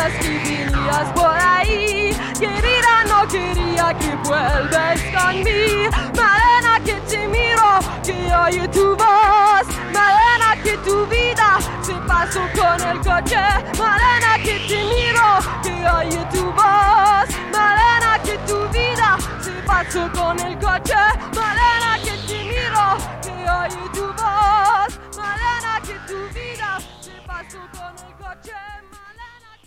sabías que venías por ahí. Querida, no quería que vuelves conmigo. Malena, que te miro, que oye tu voz. Malena, que tu vida se pasó con el coche. Malena, que te miro, que oye tu voz. Malena, que tu vida se pasó con el coche.